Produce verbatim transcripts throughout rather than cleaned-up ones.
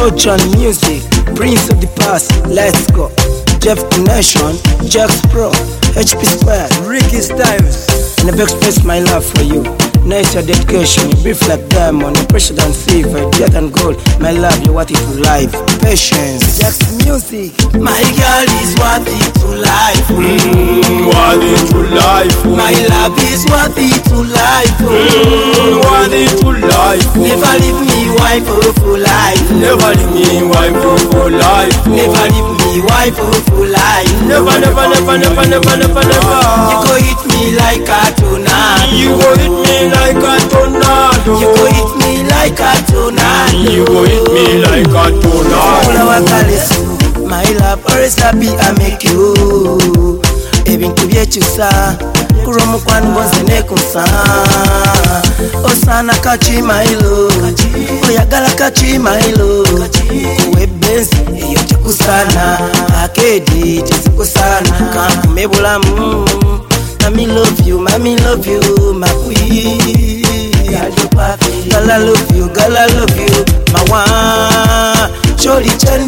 Trojan music, Prince of the past, let's go. Jeff Nation, Jax Pro, H P Square, Ricky Styles. I never express my love for you. Nice your dedication, you brief like diamond, no pressure than silver, dear than gold. My love, you worth it to life. Patience, Jax music. My girl is worth it to life. Mm, worth it to life. My love is worth it to life. Mm, worth it to life. Never leave me wife for life. Never leave me wife for life. Never leave me wife for life. Never, never, never, never, never, never, never. You go hit me like a tornado. You go hit me like a tornado. You go hit me like a tornado. You go hit me like a tornado. My love always happy I make you. Ebintu byekyusa kuro mukwano bonse nekusa. Osana kachi mailo, oyagala kachi mailo. Kuwe benzi eyo tekusana, akedi tezikusana. Kankume bulamu, mami love you, mami love you, my queen. Girl I love you, girl I love you, my one. Choli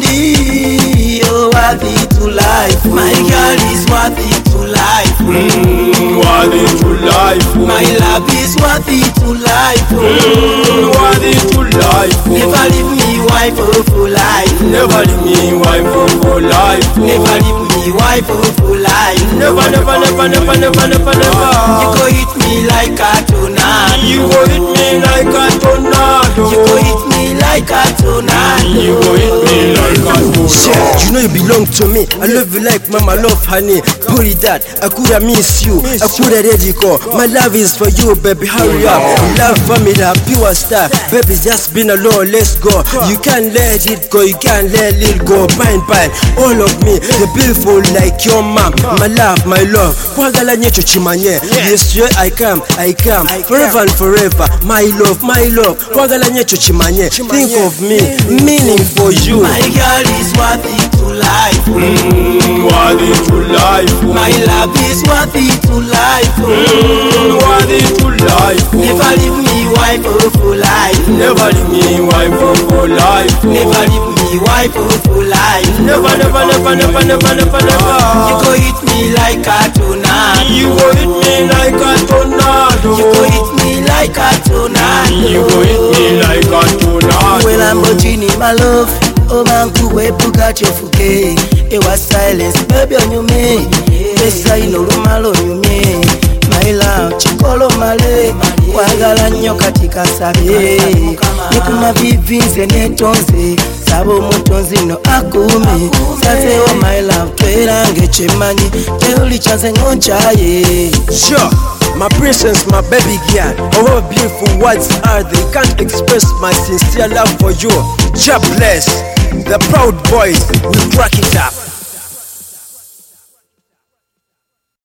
Chandi, oh worth it to life. My girl is worth it to life. Mm, worth it to life. My love is worth it to life. Mm, worth it to life. Never leave me wife for life. Never leave me wife for life. Never leave me wife for life. Never, never, never, never, never, never, never. You go hit me like a tornado. You go hit me like a tornado. You go hit me like a tornado. You go hit me like a tornado. Yeah, you know you belong to me. I love you like mama love honey. Put it that I coulda miss you. I coulda let you go. My love is for you, baby. Hurry up. Love for me, that pure stuff. Baby, just been alone. Let's go. You can't let it go. You can't let it go. Bye bye. All of me, you're beautiful like your mom. My love, my love. Kwagala nyecho chimanye. Yes, yeah, I come, I come. Forever and forever. My love, my love. Kwagala nyecho chimanye. Think of me, meaning for you. My girl is worth it to life. Mm, worth it to life. My love is worth it to life. Mm, worth it to life. Never leave me wife for life. Never leave me wife for life. Never leave me wife for life. Never, never, never, never, never, never, never. You go hit me like a tornado. You go hit me like a tornado. You go hit me like a tornado. You go hit me like a tornado. Well, I'm Lamborghini, my love. Oh man, kuwe Bugatti ofuke. It was silence, baby on you me. Yes, I know lumalo you me. My love, chikolo male. Wagala nyo katika sabe. Nikuma vivinze netonze. Sabo mutonzi no akume. Sase oh my love, twerange chemanyi. Teuli chance ngonchaye. Sure. My princess, my baby girl, however beautiful words are, they can't express my sincere love for you. God bless the proud boys, we crack it up.